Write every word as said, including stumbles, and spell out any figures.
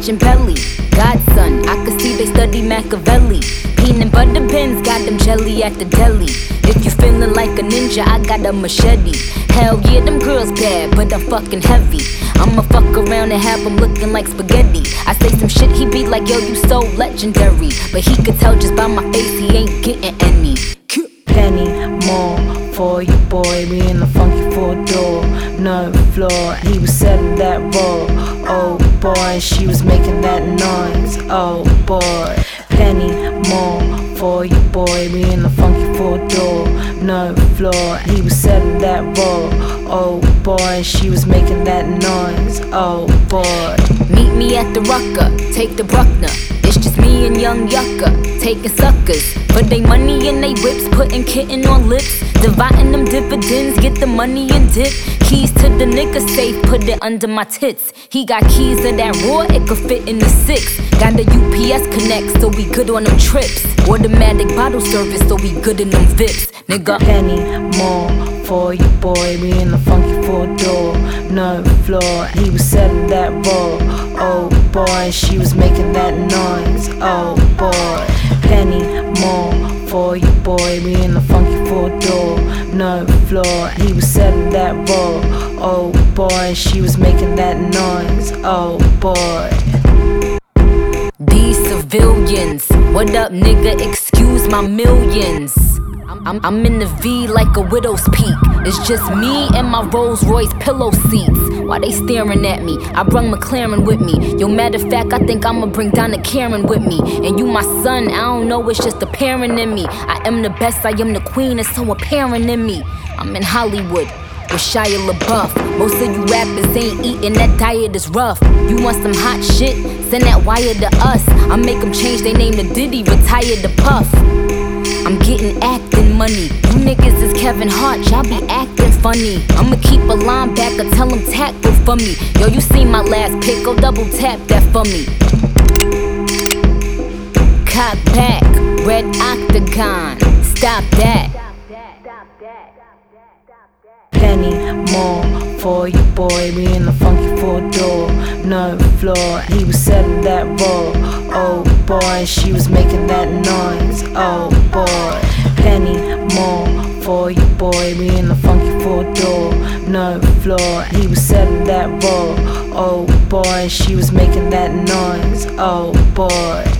matching belly. Godson, I could see they study Machiavelli. Peanut butter pins, got them jelly at the deli. If you feeling like a ninja, I got a machete. Hell yeah, them girls bad, but I'm fucking heavy. I'ma fuck around and have him looking like spaghetti. I say some shit, he be like, yo, you so legendary. But he could tell just by my face, he ain't getting any. Penny more for you, boy. We in the funky four door, no floor. He was selling that raw. Oh boy, she was making that noise. Oh boy, penny more for you, boy. We in the funky four door, no floor. He was selling that raw. Oh boy, she was making that noise. Oh boy. Meet me at the Rucker, take the Bruckner. It's just me and young yucca, taking suckers for they money and they whips, putting kitten on lips, dividing them dividends, get the money and dip. Keys to the nigga safe, put it under my tits. He got keys to that raw, it could fit in the six. Got the U P S connect, so we good on them trips. Automatic bottle service, so we good in them Vips, nigga. Penny more for you, boy. We in the funky four door, no floor. He was selling that raw. Oh boy, she was making that noise. Oh boy, penny more for you, boy. We in the funky four door, no floor. He was selling that raw. Oh boy, she was making that noise. Oh boy. These civilians, what up, nigga? Excuse my millions. I'm, I'm in the V like a widow's peak. It's just me and my Rolls Royce pillow seats. Why they staring at me? I brung McLaren with me. Yo, matter of fact, I think I'ma bring Donna Karen with me. And you my son, I don't know, it's just apparent in me. I am the best, I am the queen, it's so apparent in me. I'm in Hollywood with Shia LaBeouf. Most of you rappers ain't eating, that diet is rough. You want some hot shit? Send that wire to us. I make them change their name to Diddy, retire to Puff. I'm getting acting money. You niggas is Kevin Hart, y'all be acting funny. I'ma keep a linebacker, tell him tackle for me. Yo, you seen my last pick, go double tap that for me. Cock back, red octagon, stop that. Penny more for you, boy. We in the funky four door, no floor. He was selling that raw. Oh boy, she was making that noise. Oh boy, penny more for you, boy. We in the funky four door, no floor. He was selling that raw. Oh boy, she was making that noise. Oh boy.